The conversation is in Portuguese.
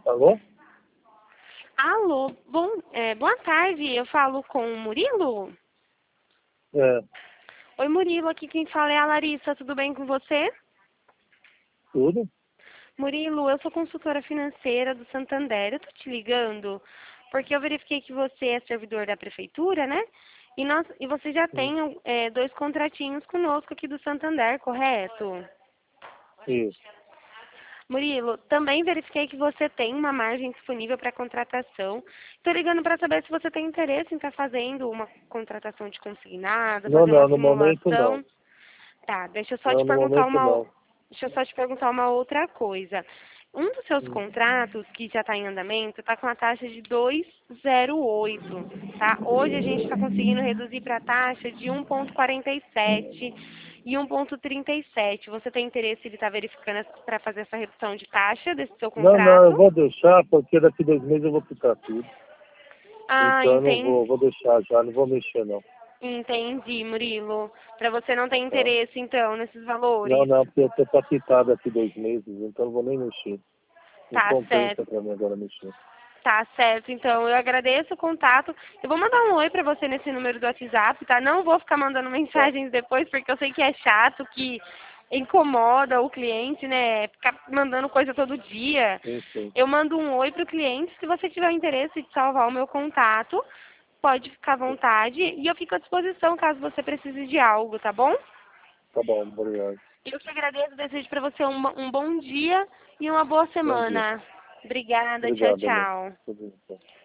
Alô? Alô, boa tarde, eu falo com o Murilo? É, Oi Murilo, aqui quem fala é a Larissa, tudo bem com você? tudo? Murilo, eu sou consultora financeira do Santander, eu tô te ligando porque eu verifiquei que você é servidor da prefeitura, né? E você já Sim. tem 2 contratinhos conosco aqui do Santander, correto? Isso. Murilo, também verifiquei que você tem uma margem disponível para contratação. Estou ligando para saber se você tem interesse em estar fazendo uma contratação de consignado, Não, fazer uma não, no momento não. simulação. Tá, Não, no momento não. deixa eu só te perguntar uma outra coisa. Um dos seus Hum. contratos, que já está em andamento, está com a taxa de 2,08, tá? Hoje a gente está conseguindo reduzir para a taxa de 1,47 e 1,37. Você tem interesse em estar verificando para fazer essa redução de taxa desse seu Não, não, eu contrato? vou deixar, porque daqui 2 meses eu vou ficar tudo. Ah, Então eu não entendi. vou deixar já, não vou mexer não. Entendi, Murilo. Para você não tem Tá? interesse, então, nesses Não, valores? não, porque eu tô pra quitar daqui 2 meses, então eu não vou nem mexer. Não Tá certo. compensa pra mim agora mexer. Tá certo, então eu agradeço o contato. Eu vou mandar um oi pra você nesse número do WhatsApp, tá? Não vou ficar mandando Tá? mensagens depois, porque eu sei que é chato, que incomoda o cliente, né? Ficar mandando coisa todo dia. Sim, sim. Eu mando um oi pro cliente. Se você tiver interesse de salvar o meu contato, pode ficar à vontade. E eu fico à disposição caso você precise de algo, tá bom? Tá bom, obrigado. Eu que agradeço, desejo pra você um bom dia e uma boa Bom dia. semana. Obrigada, tchau, Obrigado, amor. tchau. Tudo bem.